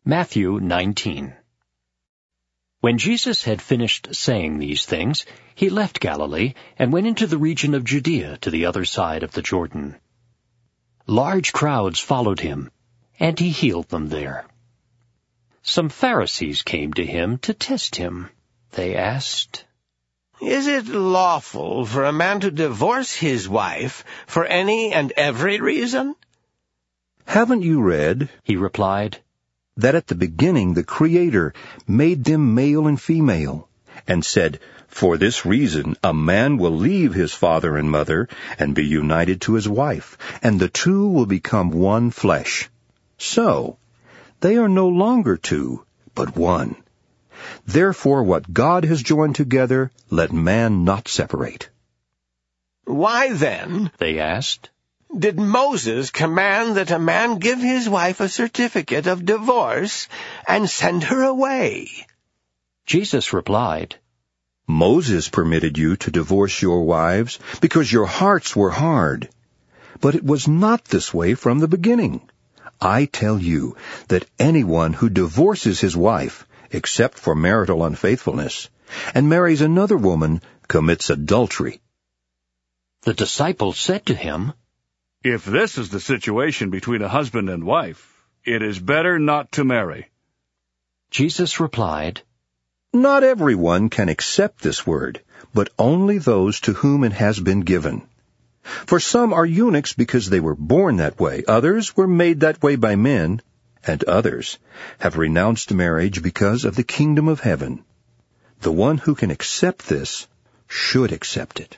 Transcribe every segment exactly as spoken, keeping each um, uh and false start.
Matthew nineteen. When Jesus had finished saying these things, he left Galilee and went into the region of Judea to the other side of the Jordan. Large crowds followed him, and he healed them there. Some Pharisees came to him to test him. They asked, "Is it lawful for a man to divorce his wife for any and every reason?" "Haven't you read," he replied, "that at the beginning the Creator made them male and female, and said, 'For this reason a man will leave his father and mother and be united to his wife, and the two will become one flesh'? So, they are no longer two, but one. Therefore what God has joined together, let man not separate." "Why then," they asked, "did Moses command that a man give his wife a certificate of divorce and send her away?" Jesus replied, "Moses permitted you to divorce your wives because your hearts were hard. But it was not this way from the beginning. I tell you that anyone who divorces his wife, except for marital unfaithfulness, and marries another woman, commits adultery." The disciples said to him, "If this is the situation between a husband and wife, it is better not to marry." Jesus replied, "Not everyone can accept this word, but only those to whom it has been given. For some are eunuchs because they were born that way, others were made that way by men, and others have renounced marriage because of the kingdom of heaven. The one who can accept this should accept it."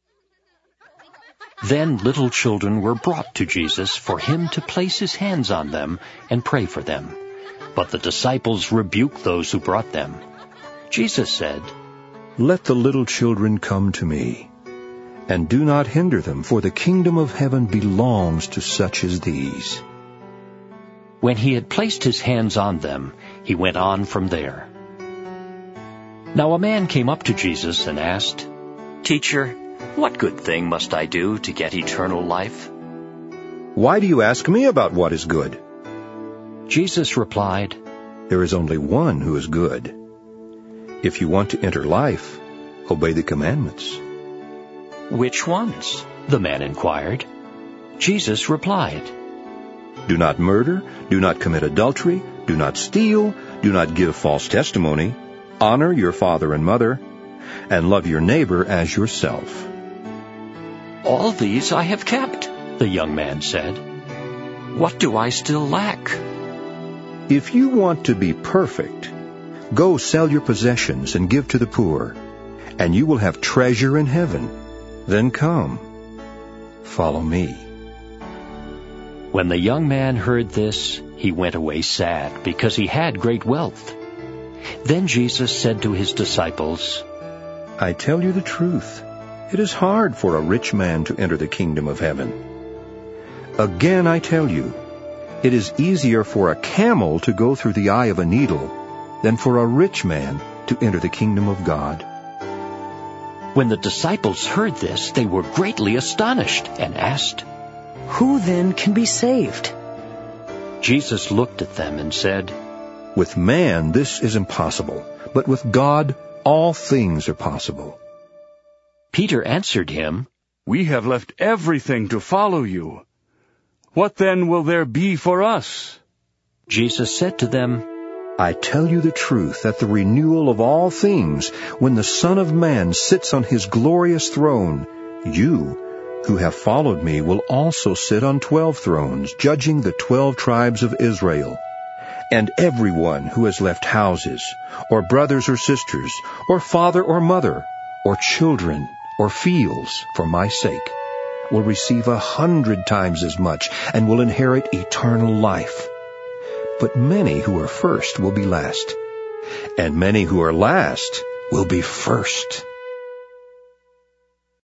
Then little children were brought to Jesus for him to place his hands on them and pray for them. But the disciples rebuked those who brought them. Jesus said, "Let the little children come to me, and do not hinder them, for the kingdom of heaven belongs to such as these." When he had placed his hands on them, he went on from there. Now a man came up to Jesus and asked, "Teacher, what good thing must I do to get eternal life?" "Why do you ask me about what is good?" Jesus replied, "There is only one who is good. If you want to enter life, obey the commandments." "Which ones?" the man inquired. Jesus replied, "Do not murder, do not commit adultery, do not steal, do not give false testimony, honor your father and mother, and love your neighbor as yourself." "All these I have kept," the young man said. "What do I still lack?" "If you want to be perfect, go sell your possessions and give to the poor, and you will have treasure in heaven. Then come, follow me." When the young man heard this, he went away sad, because he had great wealth. Then Jesus said to his disciples, "I tell you the truth, it is hard for a rich man to enter the kingdom of heaven. Again I tell you, it is easier for a camel to go through the eye of a needle than for a rich man to enter the kingdom of God." When the disciples heard this, they were greatly astonished and asked, "Who then can be saved?" Jesus looked at them and said, "With man this is impossible, but with God all things are possible." Peter answered him, "We have left everything to follow you. What then will there be for us?" Jesus said to them, "I tell you the truth, at the renewal of all things, when the Son of Man sits on his glorious throne, you who have followed me will also sit on twelve thrones, judging the twelve tribes of Israel. And everyone who has left houses, or brothers or sisters, or father or mother, or children, or fields, for my sake, will receive a hundred times as much, and will inherit eternal life. But many who are first will be last, and many who are last will be first."